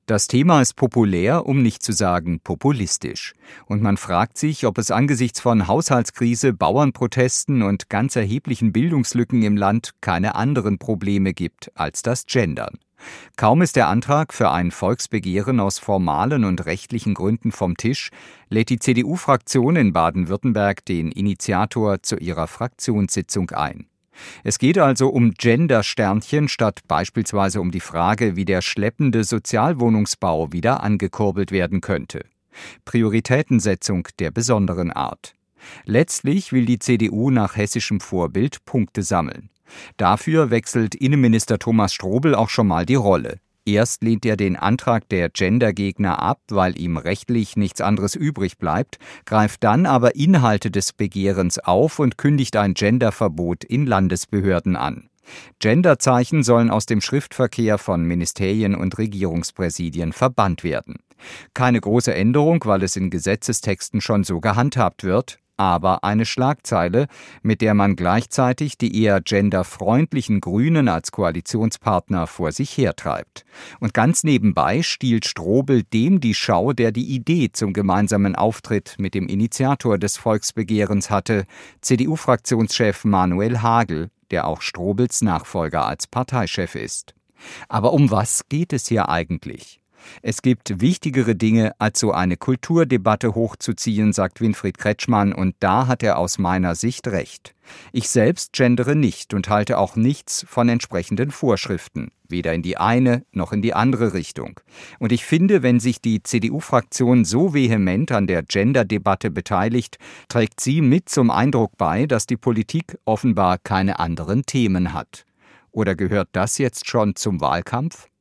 Das Thema ist populär, um nicht zu sagen populistisch. Und man fragt sich, ob es angesichts von Haushaltskrise, Bauernprotesten und ganz erheblichen Bildungslücken im Land keine anderen Probleme gibt als das Gendern. Kaum ist der Antrag für ein Volksbegehren aus formalen und rechtlichen Gründen vom Tisch, lädt die CDU-Fraktion in Baden-Württemberg den Initiator zu ihrer Fraktionssitzung ein. Es geht also um Gender-Sternchen statt beispielsweise um die Frage, wie der schleppende Sozialwohnungsbau wieder angekurbelt werden könnte. Prioritätensetzung der besonderen Art. Letztlich will die CDU nach hessischem Vorbild Punkte sammeln. Dafür wechselt Innenminister Thomas Strobel auch schon mal die Rolle. Erst lehnt er den Antrag der Gender-Gegner ab, weil ihm rechtlich nichts anderes übrig bleibt, greift dann aber Inhalte des Begehrens auf und kündigt ein Genderverbot in Landesbehörden an. Genderzeichen sollen aus dem Schriftverkehr von Ministerien und Regierungspräsidien verbannt werden. Keine große Änderung, weil es in Gesetzestexten schon so gehandhabt wird, aber eine Schlagzeile, mit der man gleichzeitig die eher genderfreundlichen Grünen als Koalitionspartner vor sich hertreibt. Und ganz nebenbei stiehlt Strobel dem die Schau, der die Idee zum gemeinsamen Auftritt mit dem Initiator des Volksbegehrens hatte, CDU-Fraktionschef Manuel Hagel, der auch Strobels Nachfolger als Parteichef ist. Aber um was geht es hier eigentlich? Es gibt wichtigere Dinge, als so eine Kulturdebatte hochzuziehen, sagt Winfried Kretschmann, und da hat er aus meiner Sicht recht. Ich selbst gendere nicht und halte auch nichts von entsprechenden Vorschriften, weder in die eine noch in die andere Richtung. Und ich finde, wenn sich die CDU-Fraktion so vehement an der Gender-Debatte beteiligt, trägt sie mit zum Eindruck bei, dass die Politik offenbar keine anderen Themen hat. Oder gehört das jetzt schon zum Wahlkampf?